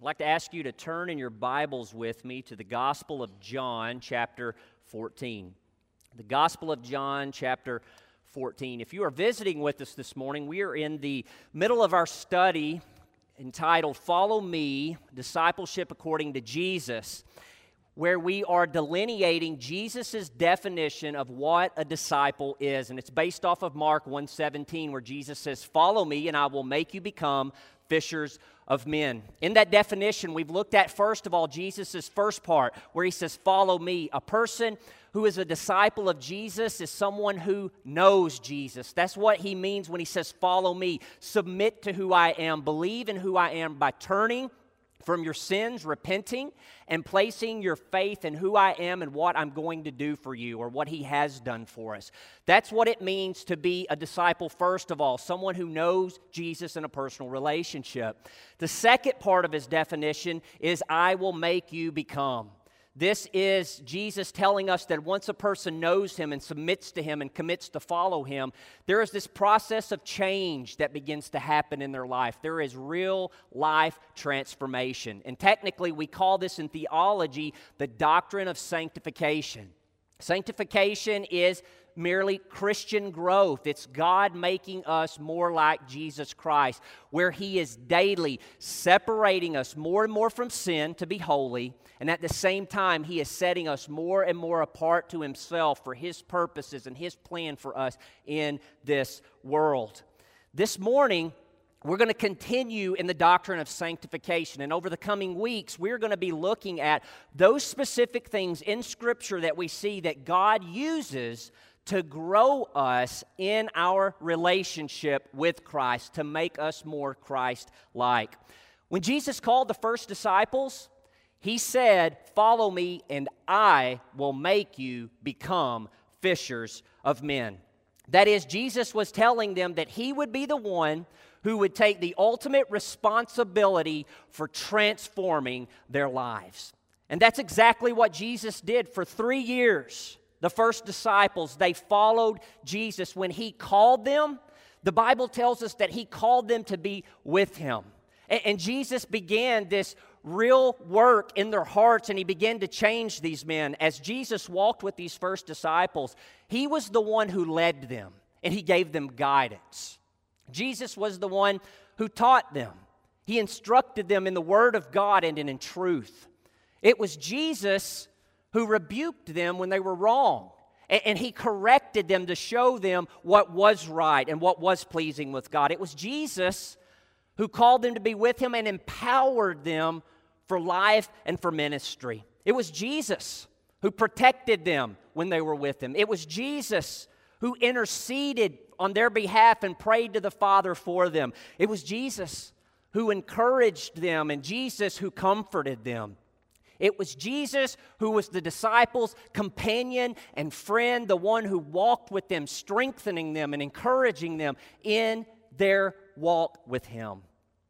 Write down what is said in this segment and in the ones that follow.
I'd like to ask you to turn in your Bibles with me to the Gospel of John, chapter 14. The Gospel of John, chapter 14. If you are visiting with us this morning, we are in the middle of our study entitled Follow Me, Discipleship According to Jesus, where we are delineating Jesus' definition of what a disciple is. And it's based off of Mark 1:17, where Jesus says, "Follow me, and I will make you become fishers of men." In that definition, we've looked at, first of all, Jesus' first part, where he says, "Follow me." A person who is a disciple of Jesus is someone who knows Jesus. That's what he means when he says, "Follow me." Submit to who I am. Believe in who I am by turning from your sins, repenting, and placing your faith in who I am and what I'm going to do for you, or what he has done for us. That's what it means to be a disciple, first of all, someone who knows Jesus in a personal relationship. The second part of his definition is, "I will make you become." This is Jesus telling us that once a person knows him and submits to him and commits to follow him, there is this process of change that begins to happen in their life. There is real life transformation. And technically, we call this in theology the doctrine of sanctification. Sanctification is merely Christian growth. It's God making us more like Jesus Christ, where he is daily separating us more and more from sin to be holy, and at the same time, he is setting us more and more apart to himself for his purposes and his plan for us in this world. This morning, we're going to continue in the doctrine of sanctification, and over the coming weeks, we're going to be looking at those specific things in Scripture that we see that God uses to grow us in our relationship with Christ, to make us more Christ-like. When Jesus called the first disciples, he said, "Follow me, and I will make you become fishers of men." That is, Jesus was telling them that he would be the one who would take the ultimate responsibility for transforming their lives. And that's exactly what Jesus did for 3 years. The first disciples, they followed Jesus. When he called them, the Bible tells us that he called them to be with him. And Jesus began this real work in their hearts, and he began to change these men. As Jesus walked with these first disciples, he was the one who led them, and he gave them guidance. Jesus was the one who taught them. He instructed them in the Word of God and in truth. It was Jesus who rebuked them when they were wrong, and he corrected them to show them what was right and what was pleasing with God. It was Jesus who called them to be with him and empowered them for life and for ministry. It was Jesus who protected them when they were with him. It was Jesus who interceded on their behalf and prayed to the Father for them. It was Jesus who encouraged them and Jesus who comforted them. It was Jesus who was the disciples' companion and friend, the one who walked with them, strengthening them and encouraging them in their walk with him.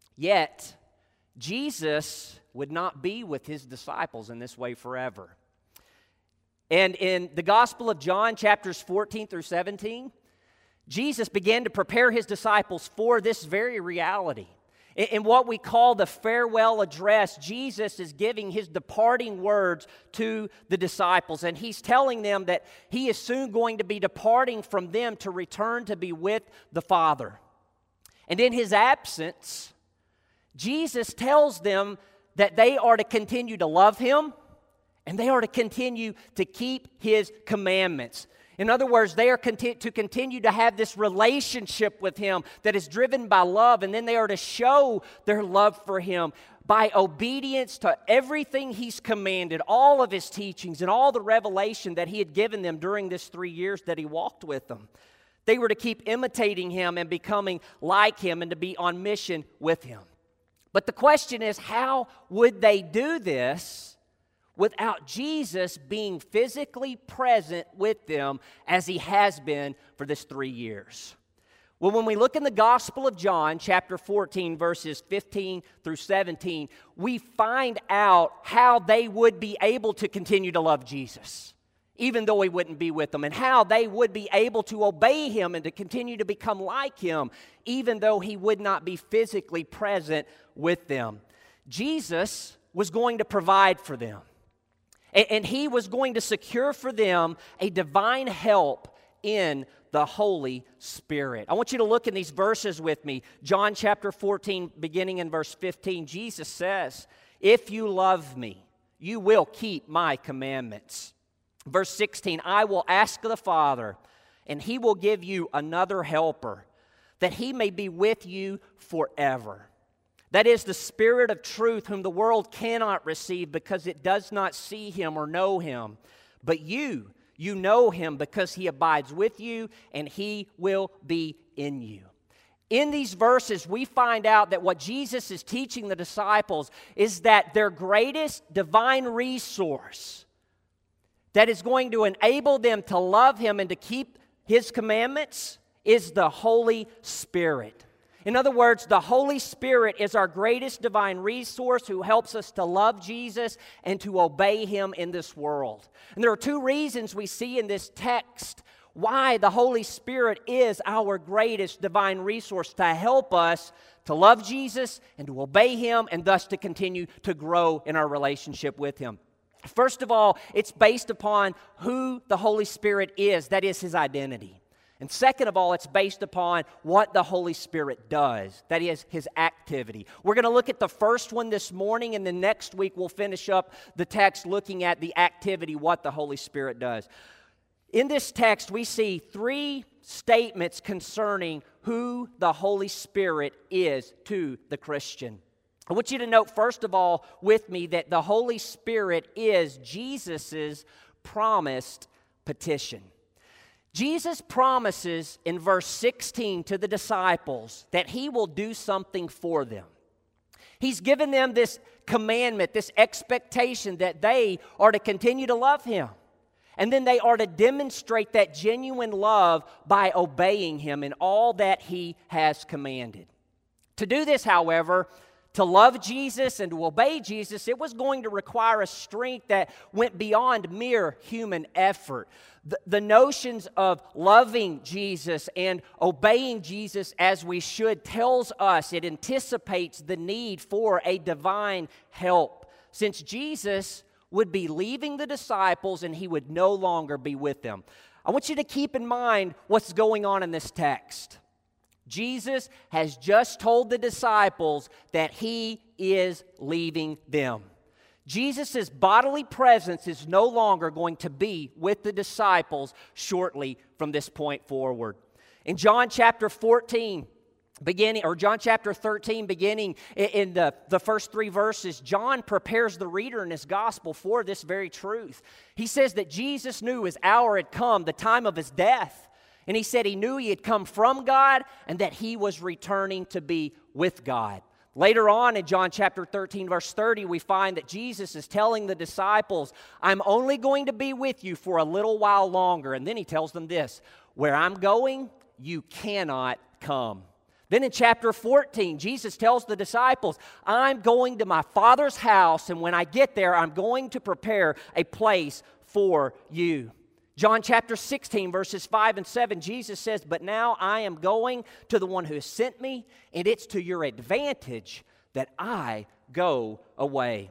Yet, Jesus would not be with his disciples in this way forever. And in the Gospel of John, chapters 14 through 17, Jesus began to prepare his disciples for this very reality. In what we call the farewell address, Jesus is giving his departing words to the disciples, and he's telling them that he is soon going to be departing from them to return to be with the Father. And in his absence, Jesus tells them that they are to continue to love him, and they are to continue to keep his commandments. In other words, they are to continue to have this relationship with him that is driven by love, and then they are to show their love for him by obedience to everything he's commanded, all of his teachings and all the revelation that he had given them during this 3 years that he walked with them. They were to keep imitating him and becoming like him and to be on mission with him. But the question is, how would they do this without Jesus being physically present with them as he has been for this 3 years? Well, when we look in the Gospel of John, chapter 14, verses 15 through 17, we find out how they would be able to continue to love Jesus, even though he wouldn't be with them, and how they would be able to obey him and to continue to become like him, even though he would not be physically present with them. Jesus was going to provide for them. And He was going to secure for them a divine help in the Holy Spirit. I want you to look in these verses with me. John chapter 14, beginning in verse 15, Jesus says, "If you love me, you will keep my commandments." Verse 16, "I will ask the Father, and He will give you another helper, that He may be with you forever. That is the Spirit of truth, whom the world cannot receive because it does not see Him or know Him. But you know Him because He abides with you and He will be in you." In these verses, we find out that what Jesus is teaching the disciples is that their greatest divine resource that is going to enable them to love Him and to keep His commandments is the Holy Spirit. In other words, the Holy Spirit is our greatest divine resource who helps us to love Jesus and to obey Him in this world. And there are two reasons we see in this text why the Holy Spirit is our greatest divine resource to help us to love Jesus and to obey Him and thus to continue to grow in our relationship with Him. First of all, it's based upon who the Holy Spirit is, that is His identity. And second of all, it's based upon what the Holy Spirit does, that is His activity. We're going to look at the first one this morning, and then next week we'll finish up the text looking at the activity, what the Holy Spirit does. In this text, we see three statements concerning who the Holy Spirit is to the Christian. I want you to note, first of all, with me, that the Holy Spirit is Jesus' promised petition. Jesus promises in verse 16 to the disciples that He will do something for them. He's given them this commandment, this expectation that they are to continue to love Him. And then they are to demonstrate that genuine love by obeying Him in all that He has commanded. To do this, however, to love Jesus and to obey Jesus, it was going to require a strength that went beyond mere human effort. The notions of loving Jesus and obeying Jesus as we should tells us, it anticipates the need for a divine help, since Jesus would be leaving the disciples and He would no longer be with them. I want you to keep in mind what's going on in this text. Jesus has just told the disciples that He is leaving them. Jesus' bodily presence is no longer going to be with the disciples shortly from this point forward. In John chapter 13, beginning in the first three verses, John prepares the reader in his gospel for this very truth. He says that Jesus knew His hour had come, the time of His death. And He said He knew He had come from God and that He was returning to be with God. Later on in John chapter 13, verse 30, we find that Jesus is telling the disciples, "I'm only going to be with you for a little while longer." And then He tells them this, "Where I'm going, you cannot come." Then in chapter 14, Jesus tells the disciples, "I'm going to my Father's house, and when I get there, I'm going to prepare a place for you." John chapter 16, verses 5 and 7, Jesus says, "But now I am going to the one who has sent me, and it's to your advantage that I go away."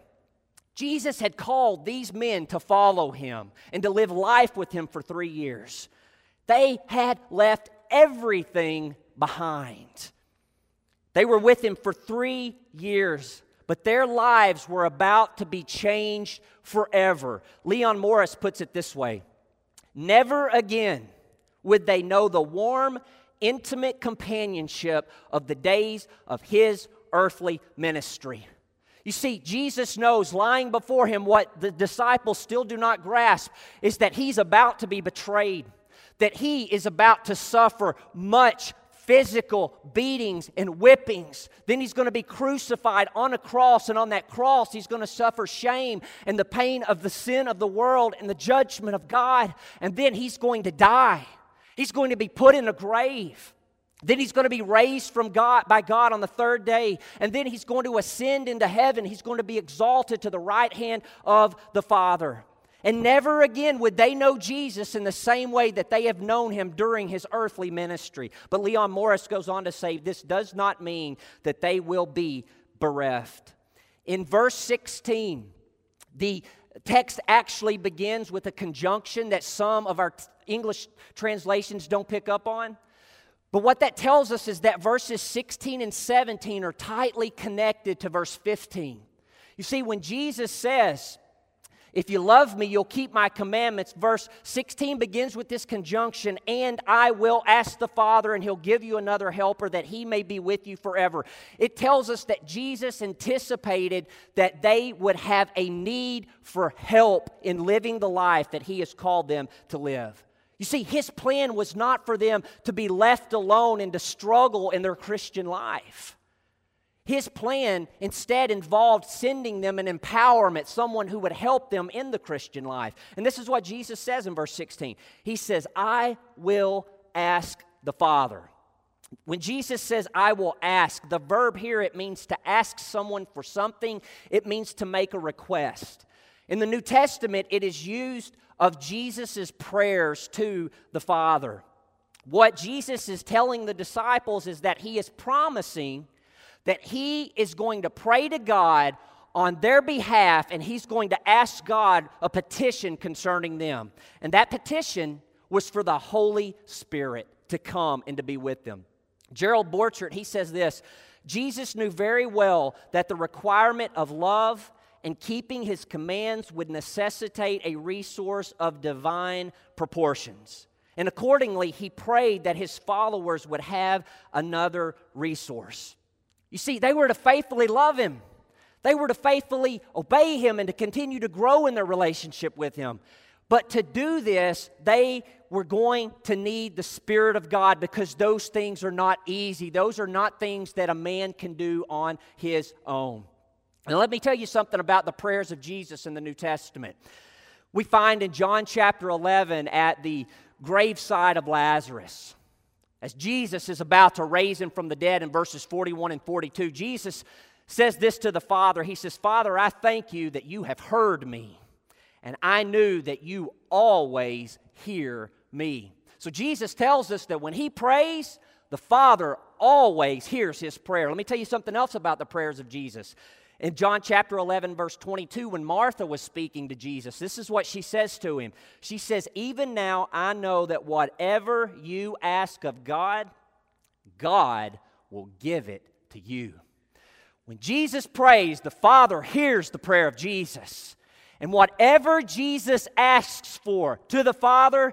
Jesus had called these men to follow Him and to live life with Him for 3 years. They had left everything behind. They were with Him for 3 years, but their lives were about to be changed forever. Leon Morris puts it this way: never again would they know the warm, intimate companionship of the days of His earthly ministry. You see, Jesus knows, lying before Him, what the disciples still do not grasp, is that He's about to be betrayed, that He is about to suffer much physical beatings and whippings. Then He's going to be crucified on a cross, and on that cross He's going to suffer shame and the pain of the sin of the world and the judgment of God. And then He's going to die. He's going to be put in a grave. Then He's going to be raised from God by God on the third day. And then He's going to ascend into heaven. He's going to be exalted to the right hand of the Father. And never again would they know Jesus in the same way that they have known Him during His earthly ministry. But Leon Morris goes on to say this does not mean that they will be bereft. In verse 16, the text actually begins with a conjunction that some of our English translations don't pick up on. But what that tells us is that verses 16 and 17 are tightly connected to verse 15. You see, when Jesus says, "If you love me, you'll keep my commandments," verse 16 begins with this conjunction, "And I will ask the Father, and He'll give you another helper that He may be with you forever." It tells us that Jesus anticipated that they would have a need for help in living the life that He has called them to live. You see, His plan was not for them to be left alone and to struggle in their Christian life. His plan instead involved sending them an empowerment, someone who would help them in the Christian life. And this is what Jesus says in verse 16. He says, "I will ask the Father." When Jesus says, "I will ask," the verb here, it means to ask someone for something. It means to make a request. In the New Testament, it is used of Jesus' prayers to the Father. What Jesus is telling the disciples is that He is promising that He is going to pray to God on their behalf, and He's going to ask God a petition concerning them. And that petition was for the Holy Spirit to come and to be with them. Gerald Borchert, he says this, "Jesus knew very well that the requirement of love and keeping His commands would necessitate a resource of divine proportions. And accordingly, He prayed that His followers would have another resource." You see, they were to faithfully love Him. They were to faithfully obey Him and to continue to grow in their relationship with Him. But to do this, they were going to need the Spirit of God, because those things are not easy. Those are not things that a man can do on his own. And let me tell you something about the prayers of Jesus in the New Testament. We find in John chapter 11 at the graveside of Lazarus, as Jesus is about to raise him from the dead in verses 41 and 42, Jesus says this to the Father. He says, "Father, I thank you that you have heard me, and I knew that you always hear me." So Jesus tells us that when He prays, the Father always hears His prayer. Let me tell you something else about the prayers of Jesus. In John chapter 11, verse 22, when Martha was speaking to Jesus, this is what she says to Him. She says, "Even now I know that whatever you ask of God, God will give it to you." When Jesus prays, the Father hears the prayer of Jesus. And whatever Jesus asks for to the Father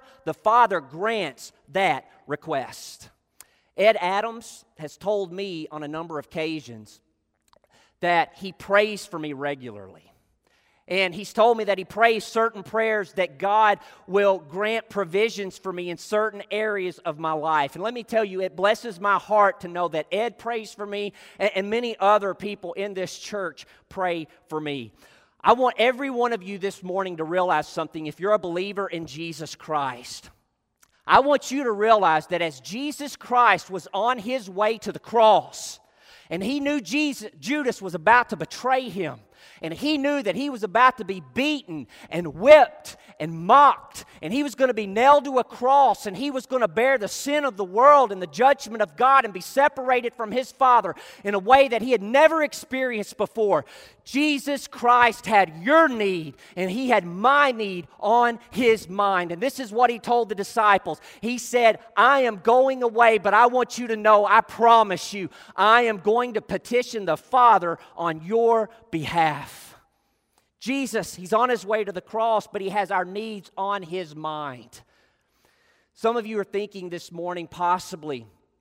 grants that request. Ed Adams has told me on a number of occasions that he prays for me regularly. And he's told me that he prays certain prayers that God will grant provisions for me in certain areas of my life. And let me tell you, it blesses my heart to know that Ed prays for me and many other people in this church pray for me. I want every one of you this morning to realize something. If you're a believer in Jesus Christ, I want you to realize that as Jesus Christ was on His way to the cross, and He knew Judas was about to betray Him, and He knew that He was about to be beaten and whipped and mocked, and He was going to be nailed to a cross, and He was going to bear the sin of the world and the judgment of God and be separated from His Father in a way that He had never experienced before. Jesus Christ had your need, and He had my need on His mind. And this is what He told the disciples. He said, "I am going away, but I want you to know, I promise you, I am going to petition the Father on your behalf." Jesus, He's on His way to the cross, but He has our needs on His mind. Some of you are thinking this morning, possibly,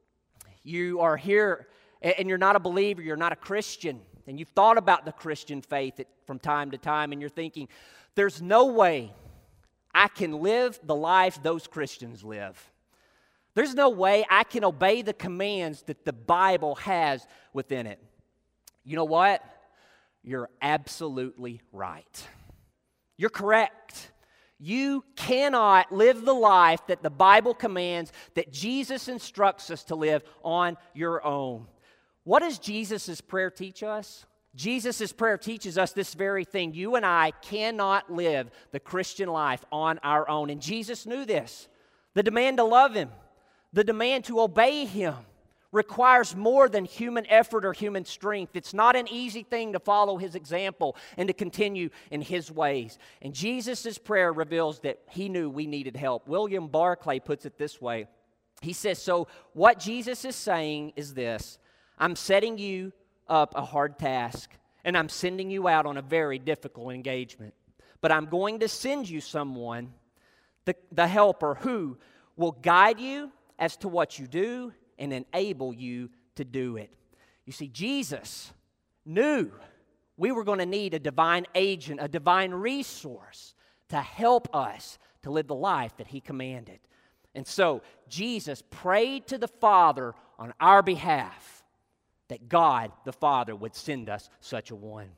you are here and you're not a believer, you're not a Christian, and you've thought about the Christian faith from time to time, and you're thinking, there's no way I can live the life those Christians live. There's no way I can obey the commands that the Bible has within it. You know what? You're absolutely right. You're correct. You cannot live the life that the Bible commands, that Jesus instructs us to live on your own. What does Jesus' prayer teach us? Jesus' prayer teaches us this very thing. You and I cannot live the Christian life on our own. And Jesus knew this. The demand to love Him, the demand to obey Him, requires more than human effort or human strength. It's not an easy thing to follow His example and to continue in His ways. And Jesus' prayer reveals that He knew we needed help. William Barclay puts it this way. He says, so what Jesus is saying is this: I'm setting you up a hard task, and I'm sending you out on a very difficult engagement. But I'm going to send you someone, the helper, who will guide you as to what you do and enable you to do it. You see, Jesus knew we were going to need a divine agent, a divine resource to help us to live the life that He commanded. And so Jesus prayed to the Father on our behalf that God the Father would send us such a one.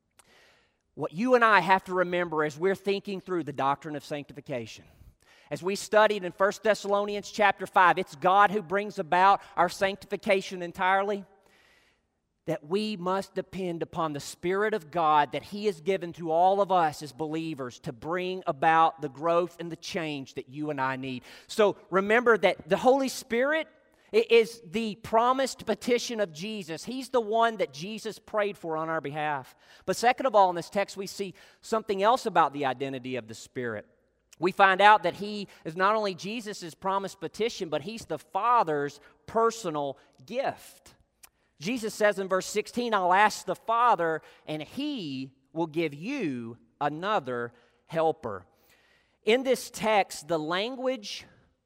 What you and I have to remember as we're thinking through the doctrine of sanctification, as we studied in 1 Thessalonians chapter 5, it's God who brings about our sanctification entirely, that we must depend upon the Spirit of God that He has given to all of us as believers to bring about the growth and the change that you and I need. So remember that the Holy Spirit is the promised petition of Jesus. He's the one that Jesus prayed for on our behalf. But second of all, in this text, we see something else about the identity of the Spirit. We find out that He is not only Jesus' promised petition, but He's the Father's personal gift. Jesus says in verse 16, I'll ask the Father, and He will give you another helper. In this text, the language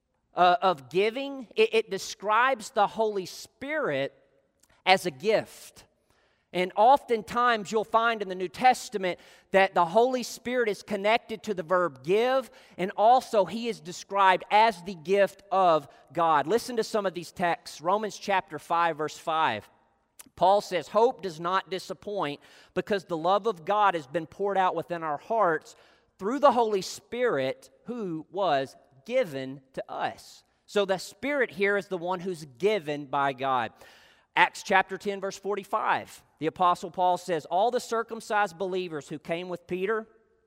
of giving, it describes the Holy Spirit as a gift. And oftentimes you'll find in the New Testament that the Holy Spirit is connected to the verb give, and also He is described as the gift of God. Listen to some of these texts. Romans chapter 5, verse 5. Paul says, hope does not disappoint because the love of God has been poured out within our hearts through the Holy Spirit who was given to us. So the Spirit here is the one who's given by God. Acts chapter 10, verse 45. The Apostle Paul says, all the circumcised believers who came with Peter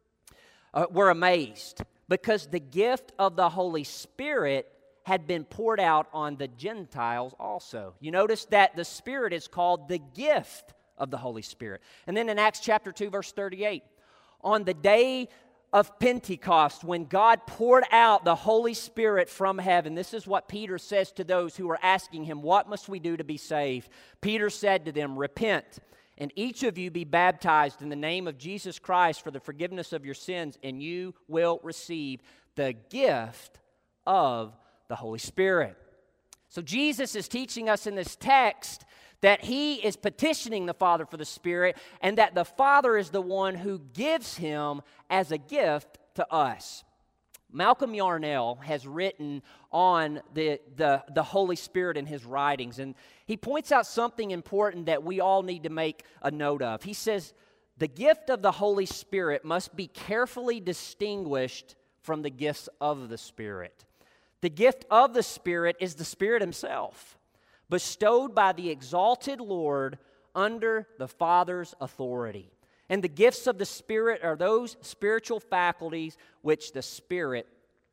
were amazed because the gift of the Holy Spirit had been poured out on the Gentiles also. You notice that the Spirit is called the gift of the Holy Spirit. And then in Acts chapter 2, verse 38, on the day of Pentecost, when God poured out the Holy Spirit from heaven, this is what Peter says to those who are asking him, what must we do to be saved? Peter said to them, repent, and each of you be baptized in the name of Jesus Christ for the forgiveness of your sins, and you will receive the gift of the Holy Spirit. So Jesus is teaching us in this text that He is petitioning the Father for the Spirit, and that the Father is the one who gives Him as a gift to us. Malcolm Yarnell has written on the Holy Spirit in his writings, and he points out something important that we all need to make a note of. He says, the gift of the Holy Spirit must be carefully distinguished from the gifts of the Spirit. The gift of the Spirit is the Spirit Himself, bestowed by the exalted Lord under the Father's authority. And the gifts of the Spirit are those spiritual faculties which the Spirit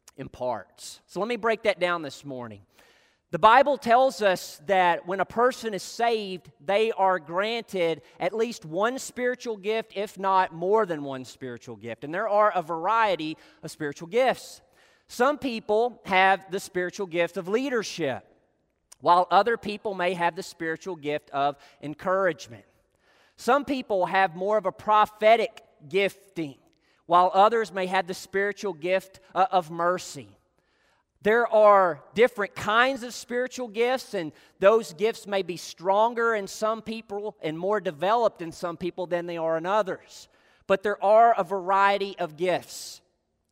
imparts. So let me break that down this morning. The Bible tells us that when a person is saved, they are granted at least one spiritual gift, if not more than one spiritual gift. And there are a variety of spiritual gifts. Some people have the spiritual gift of leadership, while other people may have the spiritual gift of encouragement. Some people have more of a prophetic gifting, while others may have the spiritual gift of mercy. There are different kinds of spiritual gifts, and those gifts may be stronger in some people and more developed in some people than they are in others. But there are a variety of gifts.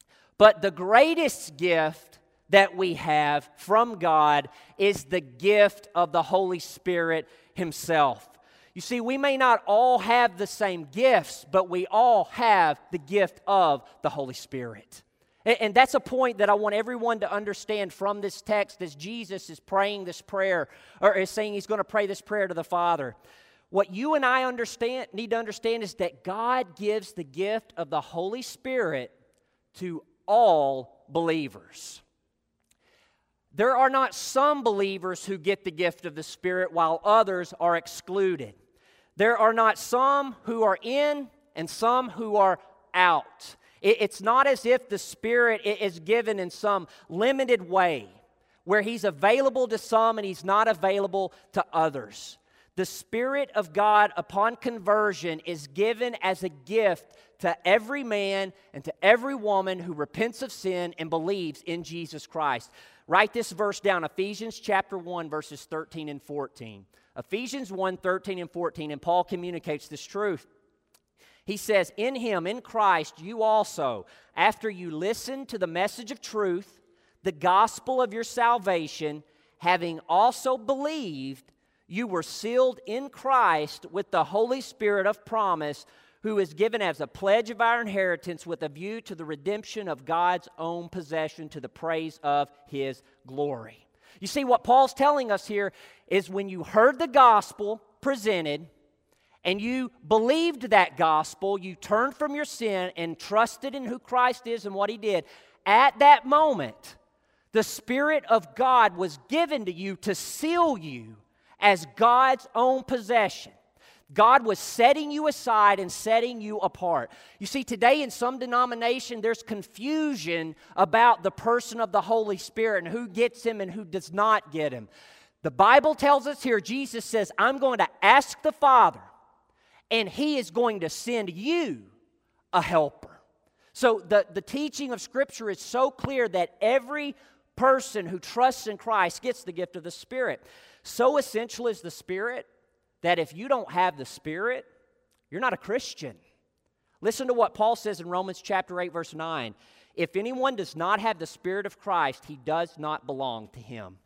But the greatest gift that we have from God is the gift of the Holy Spirit Himself. You see, we may not all have the same gifts, but we all have the gift of the Holy Spirit. And that's a point that I want everyone to understand from this text as Jesus is praying this prayer, or is saying He's going to pray this prayer to the Father. What you and I need to understand is that God gives the gift of the Holy Spirit to all believers. there are not some believers who get the gift of the Spirit while others are excluded. There are not some who are in and some who are out. It's not as if the Spirit is given in some limited way where He's available to some and He's not available to others. The Spirit of God upon conversion is given as a gift to every man and to every woman who repents of sin and believes in Jesus Christ. Write this verse down, Ephesians chapter 1, verses 13 and 14. Ephesians 1, 13 and 14, and Paul communicates this truth. He says, "In Him, in Christ, you also, after you listened to the message of truth, the gospel of your salvation, having also believed, you were sealed in Christ with the Holy Spirit of promise, who is given as a pledge of our inheritance with a view to the redemption of God's own possession to the praise of His glory." You see, what Paul's telling us here is when you heard the gospel presented and you believed that gospel, you turned from your sin and trusted in who Christ is and what He did, at that moment, the Spirit of God was given to you to seal you as God's own possession. God was setting you aside and setting you apart. You see, today in some denomination, there's confusion about the person of the Holy Spirit and who gets Him and who does not get Him. The Bible tells us here, Jesus says, "I'm going to ask the Father, and He is going to send you a helper." So the teaching of Scripture is so clear that every person who trusts in Christ gets the gift of the Spirit. So essential is the Spirit that if you don't have the Spirit, you're not a Christian. Listen to what Paul says in Romans chapter 8, verse 9. "If anyone does not have the Spirit of Christ, he does not belong to Him."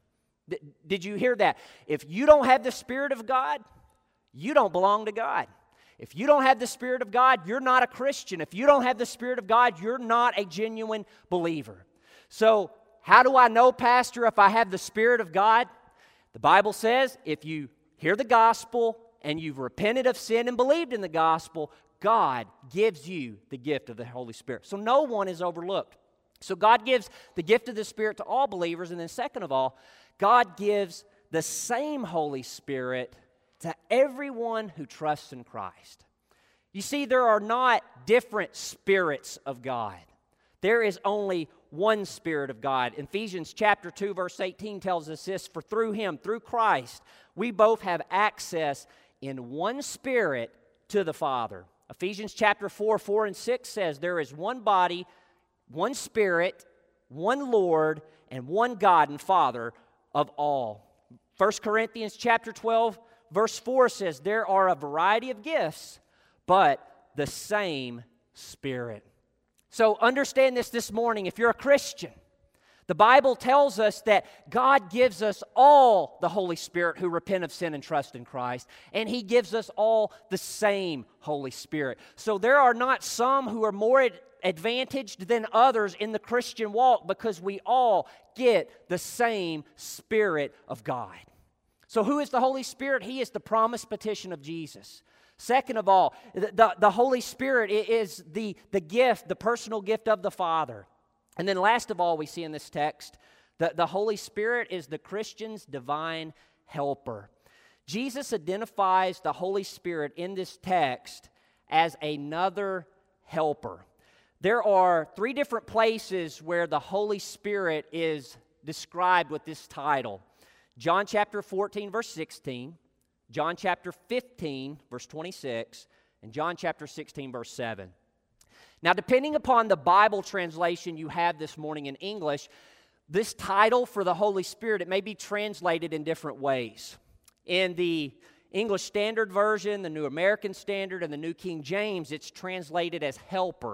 Did you hear that? If you don't have the Spirit of God, you don't belong to God. If you don't have the Spirit of God, you're not a Christian. If you don't have the Spirit of God, you're not a genuine believer. So, how do I know, Pastor, if I have the Spirit of God? The Bible says if you hear the gospel and you've repented of sin and believed in the gospel, God gives you the gift of the Holy Spirit. So no one is overlooked. So God gives the gift of the Spirit to all believers. And then second of all, God gives the same Holy Spirit to everyone who trusts in Christ. You see, there are not different spirits of God. There is only one Spirit of God. Ephesians chapter 2, verse 18 tells us this, "For through Him, through Christ, we both have access in one Spirit to the Father." Ephesians chapter 4, 4 and 6 says, "There is one body, one Spirit, one Lord, and one God and Father of all." 1 Corinthians chapter 12, verse 4 says, "There are a variety of gifts, but the same Spirit." So understand this morning, if you're a Christian, the Bible tells us that God gives us all the Holy Spirit who repent of sin and trust in Christ, and He gives us all the same Holy Spirit. So there are not some who are more advantaged than others in the Christian walk because we all get the same Spirit of God. So who is the Holy Spirit? He is the promised petition of Jesus. Second of all, the Holy Spirit is the gift, the personal gift of the Father. And then last of all, we see in this text, the Holy Spirit is the Christian's divine helper. Jesus identifies the Holy Spirit in this text as another helper. There are 3 different places where the Holy Spirit is described with this title. John chapter 14, verse 16. John chapter 15, verse 26, and John chapter 16, verse 7. Now, depending upon the Bible translation you have this morning in English, this title for the Holy Spirit, it may be translated in different ways. In the English Standard Version, the New American Standard, and the New King James, it's translated as helper.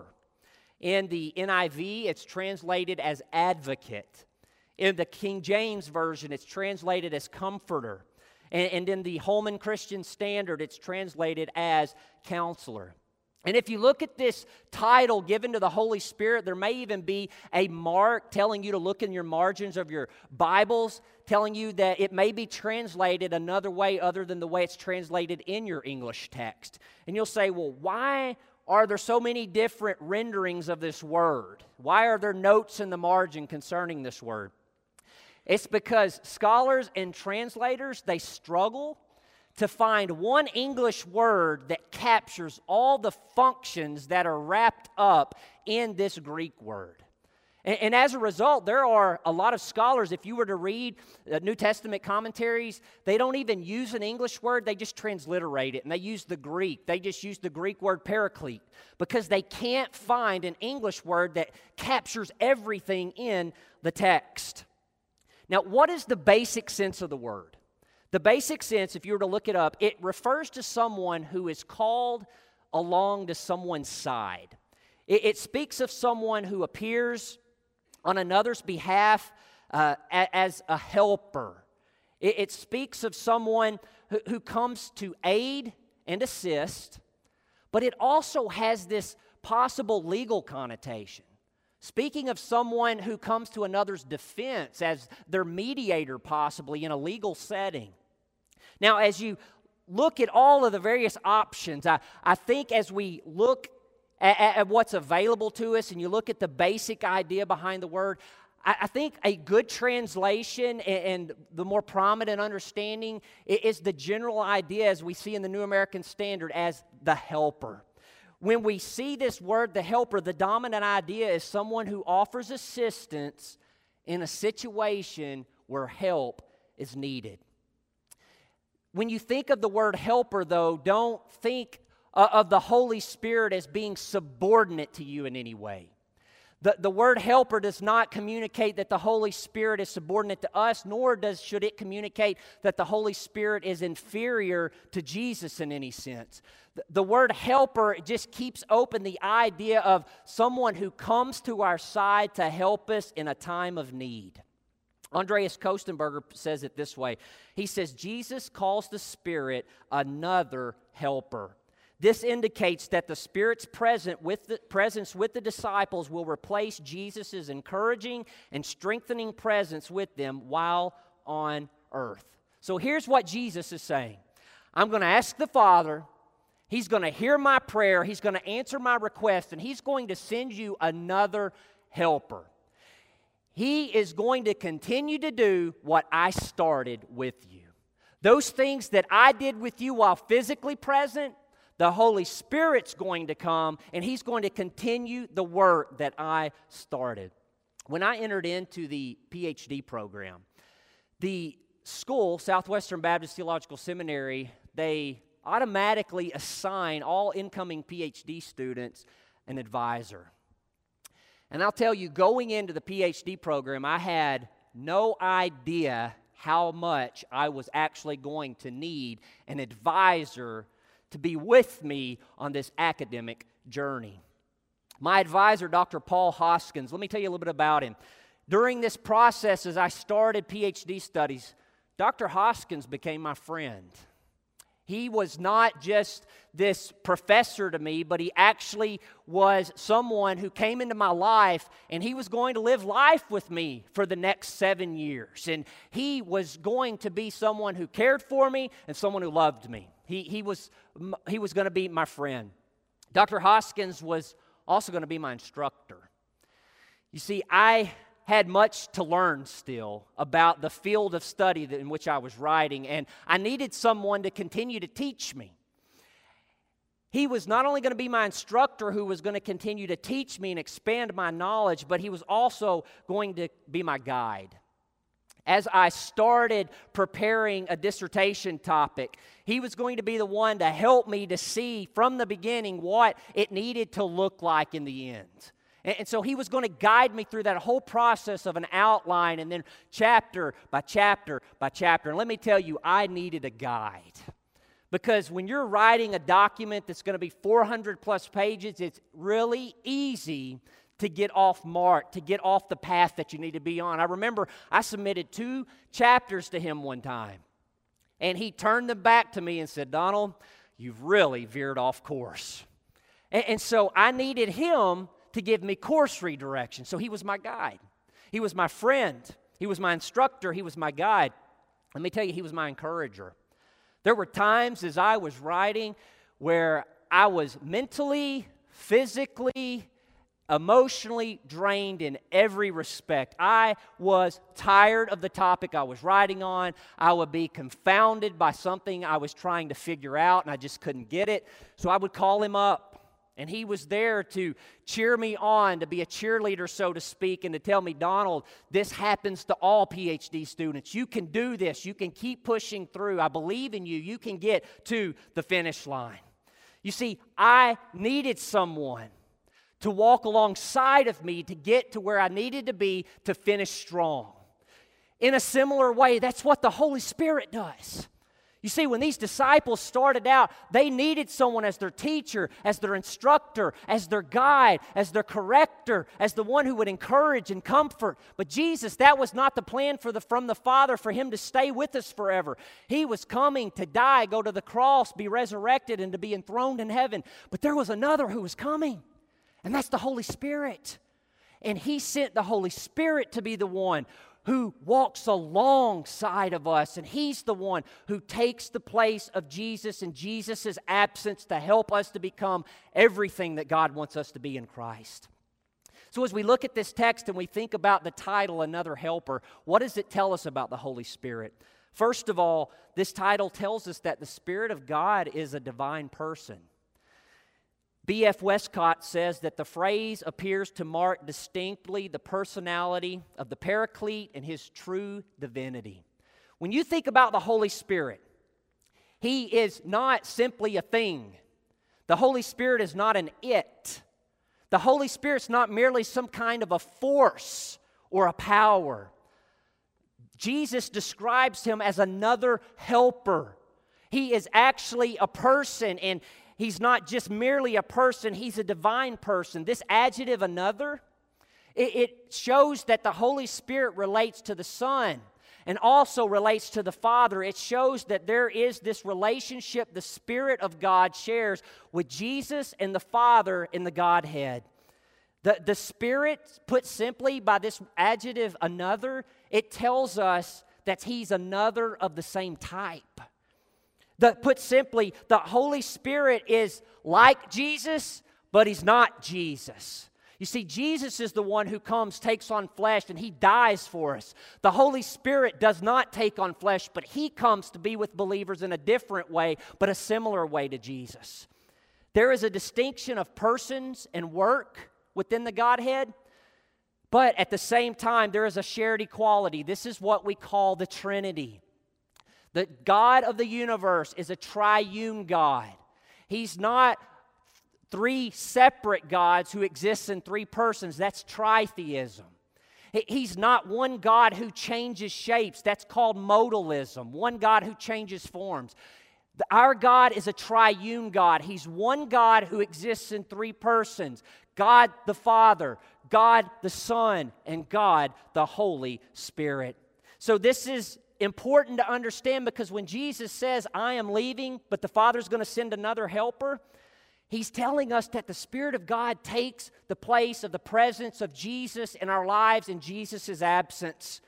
In the NIV, it's translated as advocate. In the King James Version, it's translated as comforter. And in the Holman Christian Standard, it's translated as counselor. And if you look at this title given to the Holy Spirit, there may even be a mark telling you to look in your margins of your Bibles, telling you that it may be translated another way other than the way it's translated in your English text. And you'll say, well, why are there so many different renderings of this word? Why are there notes in the margin concerning this word? It's because scholars and translators, they struggle to find one English word that captures all the functions that are wrapped up in this Greek word. And as a result, there are a lot of scholars, if you were to read New Testament commentaries, they don't even use an English word, they just transliterate it, and they use the Greek. They just use the Greek word paraclete because they can't find an English word that captures everything in the text. Now, what is the basic sense of the word? The basic sense, if you were to look it up, it refers to someone who is called along to someone's side. It speaks of someone who appears on another's behalf as a helper. It speaks of someone who comes to aid and assist, but it also has this possible legal connotation. Speaking of someone who comes to another's defense as their mediator, possibly in a legal setting. Now, as you look at all of the various options, I think as we look at what's available to us and you look at the basic idea behind the word, I think a good translation and the more prominent understanding is the general idea as we see in the New American Standard as the helper. When we see this word, the helper, the dominant idea is someone who offers assistance in a situation where help is needed. When you think of the word helper, though, don't think of the Holy Spirit as being subordinate to you in any way. The word helper does not communicate that the Holy Spirit is subordinate to us, nor should it communicate that the Holy Spirit is inferior to Jesus in any sense. The word helper just keeps open the idea of someone who comes to our side to help us in a time of need. Andreas Kostenberger says it this way. He says, Jesus calls the Spirit another helper. This indicates that the Spirit's presence with the disciples will replace Jesus' encouraging and strengthening presence with them while on earth. So here's what Jesus is saying. I'm going to ask the Father. He's going to hear my prayer. He's going to answer my request, and He's going to send you another helper. He is going to continue to do what I started with you. Those things that I did with you while physically present, the Holy Spirit's going to come, and He's going to continue the work that I started. When I entered into the PhD program, the school, Southwestern Baptist Theological Seminary, they automatically assign all incoming PhD students an advisor. And I'll tell you, going into the PhD program, I had no idea how much I was actually going to need an advisor to be with me on this academic journey. My advisor, Dr. Paul Hoskins, let me tell you a little bit about him. During this process, as I started PhD studies, Dr. Hoskins became my friend. He was not just this professor to me, but he actually was someone who came into my life, and he was going to live life with me for the next 7 years. And he was going to be someone who cared for me and someone who loved me. He was going to be my friend. Dr. Hoskins was also going to be my instructor. You see, I had much to learn still about the field of study in which I was writing, and I needed someone to continue to teach me. He was not only going to be my instructor who was going to continue to teach me and expand my knowledge, but he was also going to be my guide. As I started preparing a dissertation topic, he was going to be the one to help me to see from the beginning what it needed to look like in the end. And so he was going to guide me through that whole process of an outline and then chapter by chapter by chapter. And let me tell you, I needed a guide. Because when you're writing a document that's going to be 400 plus pages, it's really easy to get off mark, to get off the path that you need to be on. I remember I submitted 2 chapters to him one time. And he turned them back to me and said, Donald, you've really veered off course. And so I needed him to give me course redirection. So he was my guide. He was my friend. He was my instructor. He was my guide. Let me tell you, he was my encourager. There were times as I was writing where I was mentally, physically, emotionally drained in every respect. I was tired of the topic I was writing on. I would be confounded by something I was trying to figure out, and I just couldn't get it. So I would call him up, and he was there to cheer me on, to be a cheerleader, so to speak, and to tell me, Donald, this happens to all PhD students. You can do this. You can keep pushing through. I believe in you. You can get to the finish line. You see, I needed someone to walk alongside of me to get to where I needed to be to finish strong. In a similar way, that's what the Holy Spirit does. You see, when these disciples started out, they needed someone as their teacher, as their instructor, as their guide, as their corrector, as the one who would encourage and comfort. But Jesus, that was not the plan from the Father for him to stay with us forever. He was coming to die, go to the cross, be resurrected, and to be enthroned in heaven. But there was another who was coming, and that's the Holy Spirit. And he sent the Holy Spirit to be the one who walks alongside of us, and he's the one who takes the place of Jesus in Jesus' absence to help us to become everything that God wants us to be in Christ. So as we look at this text and we think about the title, Another Helper, what does it tell us about the Holy Spirit? First of all, this title tells us that the Spirit of God is a divine person. B.F. Westcott says that the phrase appears to mark distinctly the personality of the Paraclete and his true divinity. When you think about the Holy Spirit, he is not simply a thing. The Holy Spirit is not an it. The Holy Spirit's not merely some kind of a force or a power. Jesus describes him as another helper. He is actually a person, and he's not just merely a person, he's a divine person. This adjective, another, it shows that the Holy Spirit relates to the Son and also relates to the Father. It shows that there is this relationship the Spirit of God shares with Jesus and the Father in the Godhead. The Spirit, put simply by this adjective, another, it tells us that he's another of the same type. Put simply, the Holy Spirit is like Jesus, but he's not Jesus. You see, Jesus is the one who comes, takes on flesh, and he dies for us. The Holy Spirit does not take on flesh, but he comes to be with believers in a different way, but a similar way to Jesus. There is a distinction of persons and work within the Godhead, but at the same time, there is a shared equality. This is what we call the Trinity. The God of the universe is a triune God. He's not three separate gods who exist in three persons. That's tritheism. He's not one God who changes shapes. That's called modalism. One God who changes forms. Our God is a triune God. He's one God who exists in three persons. God the Father, God the Son, and God the Holy Spirit. So this is important to understand, because when Jesus says, I am leaving, but the Father's going to send another helper, he's telling us that the Spirit of God takes the place of the presence of Jesus in our lives in Jesus' absence.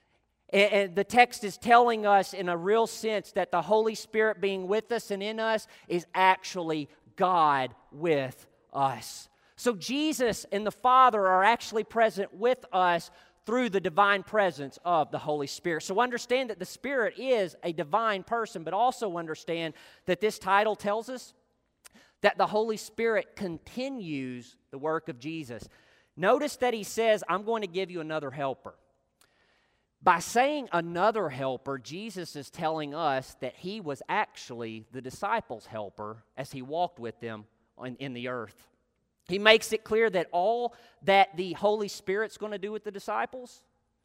And the text is telling us in a real sense that the Holy Spirit being with us and in us is actually God with us. So Jesus and the Father are actually present with us through the divine presence of the Holy Spirit. So understand that the Spirit is a divine person, but also understand that this title tells us that the Holy Spirit continues the work of Jesus. Notice that he says, I'm going to give you another helper. By saying another helper, Jesus is telling us that he was actually the disciples' helper as he walked with them in the earth. He makes it clear that all that the Holy Spirit's going to do with the disciples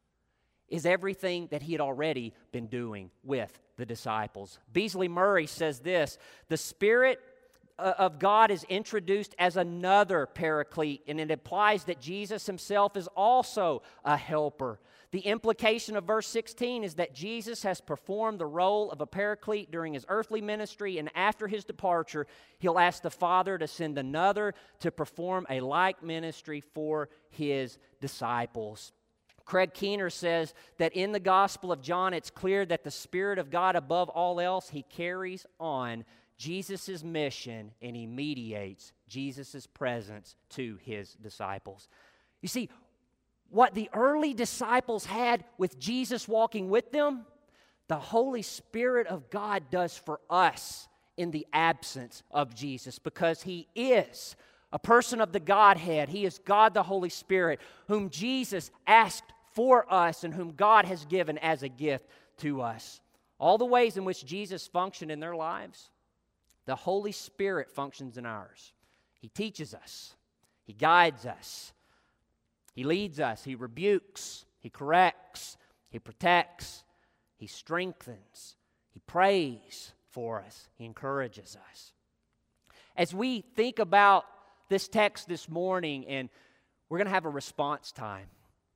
is everything that he had already been doing with the disciples. Beasley Murray says this, the Spirit of God is introduced as another paraclete, and it implies that Jesus himself is also a helper. The implication of verse 16 is that Jesus has performed the role of a paraclete during his earthly ministry, and after his departure, he'll ask the Father to send another to perform a like ministry for his disciples. Craig Keener says that in the Gospel of John, it's clear that the Spirit of God, above all else, he carries on Jesus' mission and he mediates Jesus' presence to his disciples. You see, what the early disciples had with Jesus walking with them, the Holy Spirit of God does for us in the absence of Jesus, because he is a person of the Godhead. He is God the Holy Spirit, whom Jesus asked for us and whom God has given as a gift to us. All the ways in which Jesus functioned in their lives, the Holy Spirit functions in ours. He teaches us. He guides us. He leads us. He rebukes. He corrects. He protects. He strengthens. He prays for us. He encourages us. As we think about this text this morning, and we're going to have a response time,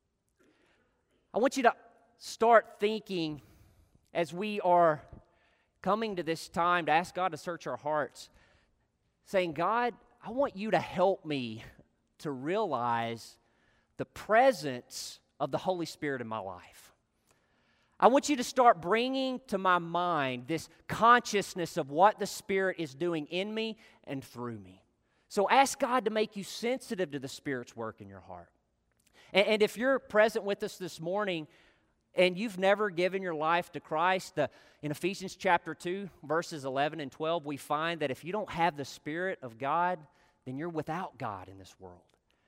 I want you to start thinking as we are coming to this time to ask God to search our hearts, saying, God, I want you to help me to realize the presence of the Holy Spirit in my life. I want you to start bringing to my mind this consciousness of what the Spirit is doing in me and through me. So ask God to make you sensitive to the Spirit's work in your heart. And if you're present with us this morning and you've never given your life to Christ, in Ephesians chapter 2, verses 11 and 12, we find that if you don't have the Spirit of God, then you're without God in this world.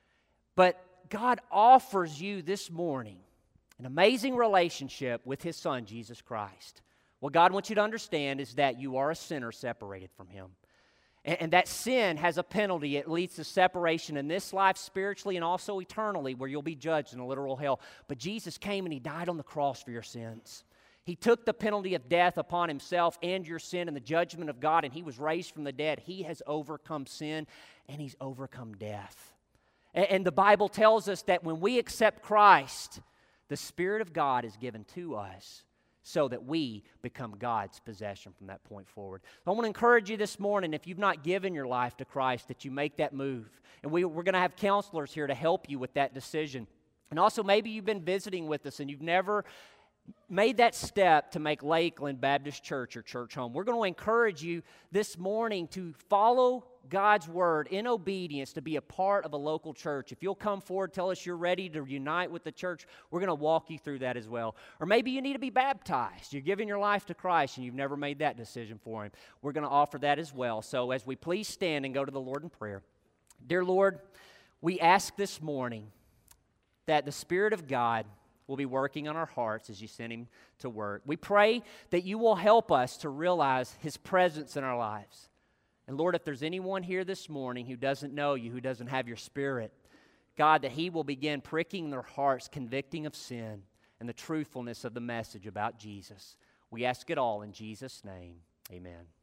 But God offers you this morning an amazing relationship with His Son, Jesus Christ. What God wants you to understand is that you are a sinner separated from Him. And that sin has a penalty. It leads to separation in this life spiritually and also eternally, where you'll be judged in a literal hell. But Jesus came and He died on the cross for your sins. He took the penalty of death upon Himself and your sin and the judgment of God, and He was raised from the dead. He has overcome sin, and He's overcome death. And the Bible tells us that when we accept Christ, the Spirit of God is given to us so that we become God's possession from that point forward. So I want to encourage you this morning, if you've not given your life to Christ, that you make that move. And we're going to have counselors here to help you with that decision. And also, maybe you've been visiting with us and you've never made that step to make Lakeland Baptist Church your church home. We're going to encourage you this morning to follow God's word in obedience, to be a part of a local church. If you'll come forward, tell us you're ready to unite with the church, we're going to walk you through that as well. Or maybe you need to be baptized. You're giving your life to Christ and you've never made that decision for Him. We're going to offer that as well. So as we please stand and go to the Lord in prayer. Dear Lord, we ask this morning that the Spirit of God will be working on our hearts as you send Him to work. We pray that you will help us to realize His presence in our lives. And Lord, if there's anyone here this morning who doesn't know you, who doesn't have your Spirit, God, that He will begin pricking their hearts, convicting of sin and the truthfulness of the message about Jesus. We ask it all in Jesus' name. Amen.